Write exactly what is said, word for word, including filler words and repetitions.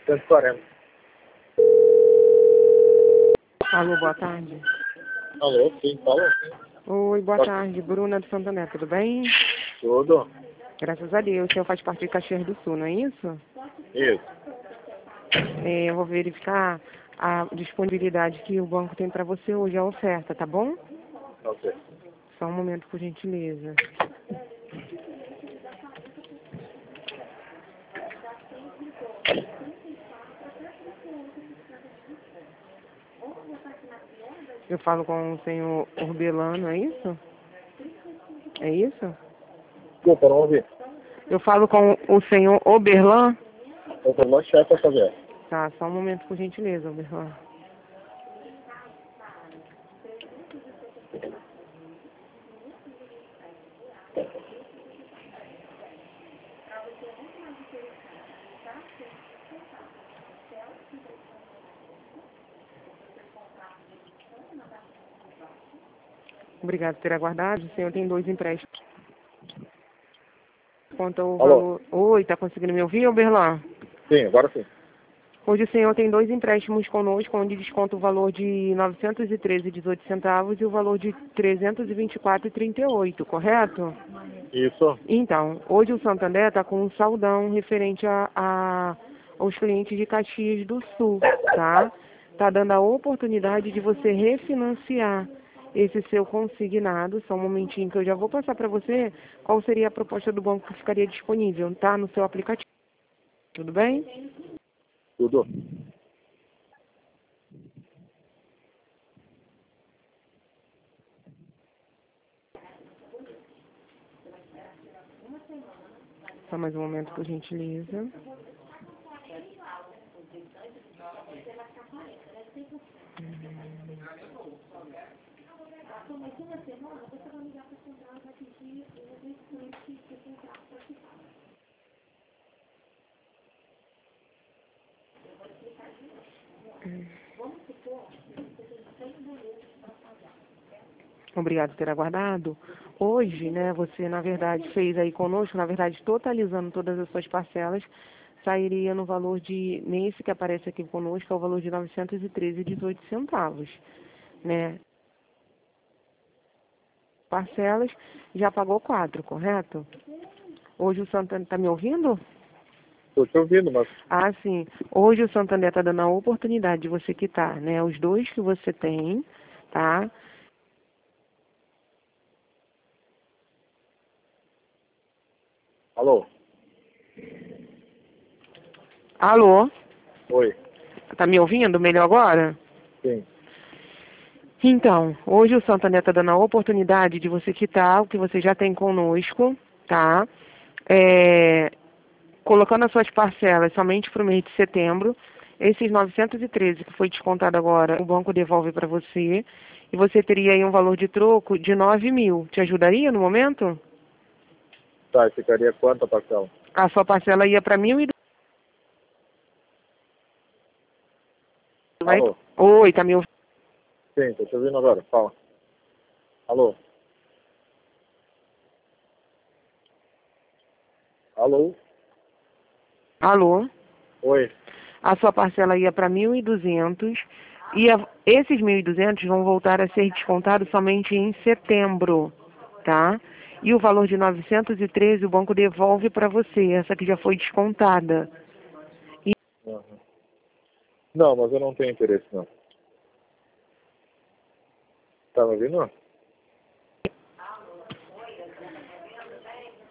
cento e quarenta. Alô, boa tarde. Alô, sim, fala. Oi, boa Pode- tarde. Bruna do Santander, tudo bem? Tudo? Graças a Deus. O senhor faz parte de Caxias do Sul, não é isso? Isso. É, eu vou verificar a disponibilidade que o banco tem para você hoje, a oferta, tá bom? Ok. Só um momento, por gentileza. Eu falo com o senhor Orbelano, é isso? É isso? Desculpa, não ouvi. Eu falo com o senhor Oberlan? Eu tô no chefe a fazer. Tá, só um momento, por gentileza, Oberlan. Obrigado por ter aguardado. O senhor tem dois empréstimos. Quanto ao Alô? valor... Oi, tá conseguindo me ouvir, Oberlan? Sim, agora sim. Hoje o senhor tem dois empréstimos conosco, onde desconta o valor de novecentos e treze e dezoito centavos e o valor de trezentos e vinte e quatro e trinta e oito, correto? Isso. Então, hoje o Santander está com um saldão referente a, a- aos clientes de Caxias do Sul, tá? Está dando a oportunidade de você refinanciar esse seu consignado. Só um momentinho que eu já vou passar para você qual seria a proposta do banco que ficaria disponível, tá? No seu aplicativo. Tudo bem? Tudo. Só mais um momento, por gentileza. Obrigado por ter aguardado. Hoje, né, você, na verdade, fez aí conosco, na verdade, totalizando todas as suas parcelas, sairia no valor de, nesse que aparece aqui conosco, é o valor de novecentos e treze e dezoito centavos, né? Parcelas, já pagou quatro, correto? Hoje o Santander, tá me ouvindo? Tô te ouvindo, mas... Ah, sim. Hoje o Santander está dando a oportunidade de você quitar, né, os dois que você tem, tá? Alô? Alô? Oi. Tá me ouvindo melhor agora? Sim. Então, hoje o Santander está dando a oportunidade de você quitar o que você já tem conosco, tá? É, colocando as suas parcelas somente para o mês de setembro. Esses novecentos e treze que foi descontado agora, o banco devolve para você. E você teria aí um valor de troco de nove mil. Te ajudaria no momento? Tá, e ficaria quanto a parcela? A sua parcela ia para mil e... Vai... Alô? Oi, tá me ouvindo? Sim, tô te ouvindo agora. Fala. Alô? Alô? Alô? Oi. A sua parcela ia para mil e duzentos e a- esses mil e duzentos vão voltar a ser descontados somente em setembro, tá? E o valor de novecentos e treze o banco devolve para você, essa que já foi descontada. E Uhum. Não, mas eu não tenho interesse, não. Tá me ouvindo?